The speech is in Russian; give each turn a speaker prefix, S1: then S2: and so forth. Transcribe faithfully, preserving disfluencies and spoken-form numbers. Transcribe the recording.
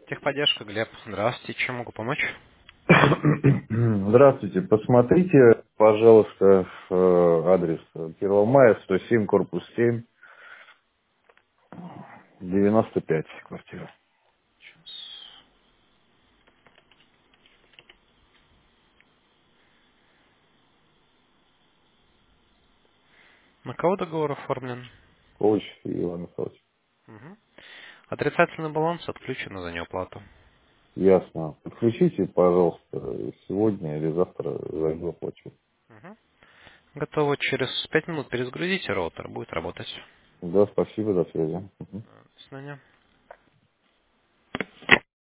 S1: Техподдержка, Глеб. Здравствуйте, чем могу помочь?
S2: Здравствуйте. Посмотрите, пожалуйста, э, адрес Первомая, сто семь, корпус семь, девяносто пять, квартира.
S1: Сейчас. На кого договор оформлен?
S2: Коуч Иван Михайлович.
S1: Мгм. Отрицательный баланс отключен за неуплату.
S2: Ясно. Подключите, пожалуйста, сегодня или завтра зайду оплачу.
S1: Мгм. Готово. Через пять минут перезагрузите роутер, будет работать.
S2: Да, спасибо, до связи. Мгм.
S1: До свидания.